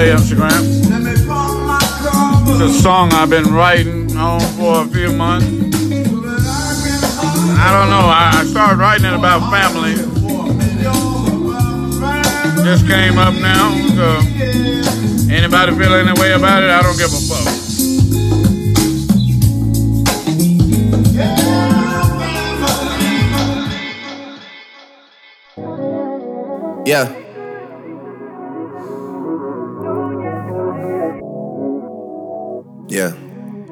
play Instagram. It's a song I've been writing on for a few months. I don't know, I started writing it about family. Just came up now, so anybody feel any way about it, I don't give a fuck. Yeah. Yeah.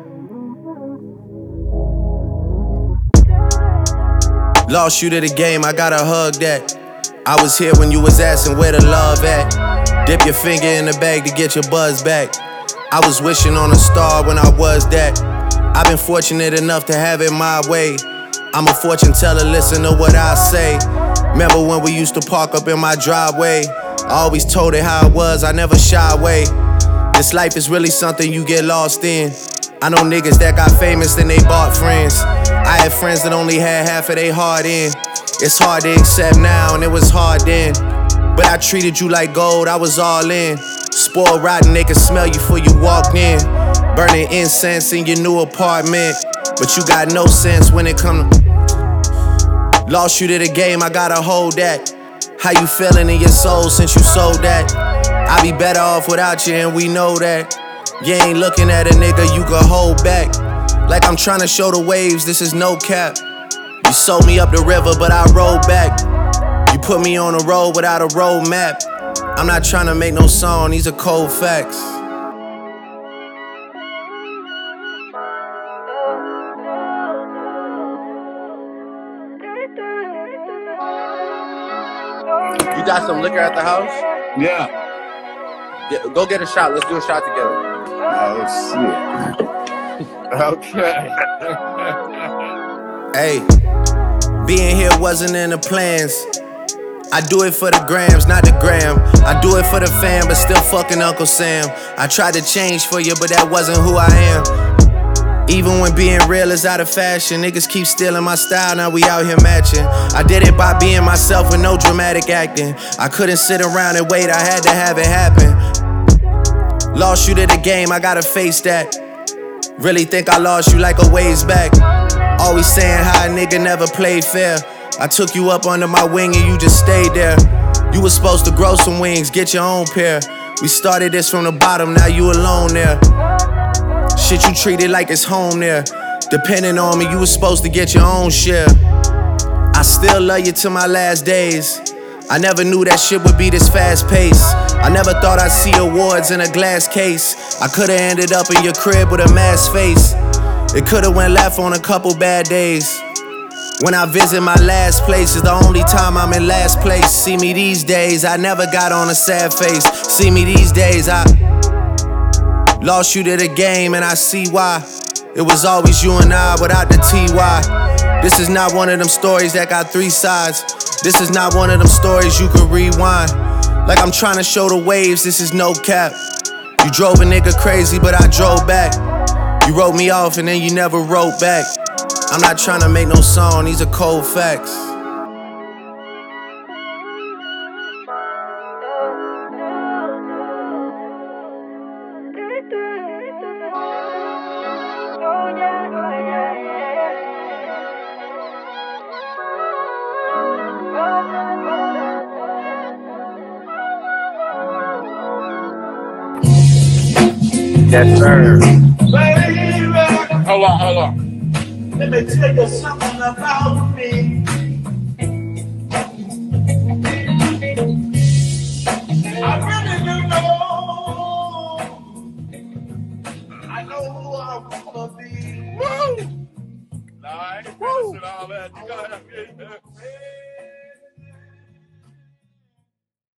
Lost you to the game, I gotta hug that. I was here when you was asking where the love at. Dip your finger in the bag to get your buzz back. I was wishing on a star when I was that. I've been fortunate enough to have it my way. I'm a fortune teller, listen to what I say. Remember when we used to park up in my driveway? I always told it how it was, I never shy away. This life is really something you get lost in. I know niggas that got famous, then they bought friends. I had friends that only had half of their heart in. It's hard to accept now, and it was hard then. But I treated you like gold, I was all in. Spoiled rotten, they could smell you before you walked in. Burning incense in your new apartment, but you got no sense when it come to... Lost you to the game, I gotta hold that. How you feeling in your soul since you sold that? I be better off without you, and we know that. You ain't looking at a nigga you could hold back. Like I'm trying to show the waves, this is no cap. You sold me up the river, but I rode back. You put me on a road without a road map. I'm not trying to make no song, these are cold facts. You got some liquor at the house? Yeah. Go get a shot, let's do a shot together. Oh, shit. Okay. Hey, being here wasn't in the plans. I do it for the grams, not the gram. I do it for the fam, but still fucking Uncle Sam. I tried to change for you, but that wasn't who I am. Even when being real is out of fashion, niggas keep stealing my style, now we out here matching. I did it by being myself with no dramatic acting. I couldn't sit around and wait, I had to have it happen. Lost you to the game, I gotta face that. Really think I lost you like a ways back. Always saying how a nigga never played fair. I took you up under my wing and you just stayed there. You was supposed to grow some wings, get your own pair. We started this from the bottom, now you alone there. Shit you treated like it's home there. Depending on me, you was supposed to get your own share. I still love you till my last days. I never knew that shit would be this fast paced. I never thought I'd see awards in a glass case. I could've ended up in your crib with a masked face. It could've went left on a couple bad days. When I visit my last place is the only time I'm in last place. See me these days, I never got on a sad face. See me these days, I lost you to the game and I see why. It was always you and I without the TY. This is not one of them stories that got three sides. This is not one of them stories you can rewind. Like I'm trying to show the waves, this is no cap. You drove a nigga crazy, but I drove back. You wrote me off and then you never wrote back. I'm not trying to make no song, these are cold facts. Yes, sir. Hold on. Let me tell you something about me. I really do know. I know who I wanna be. Woo! All right. All that. You gotta have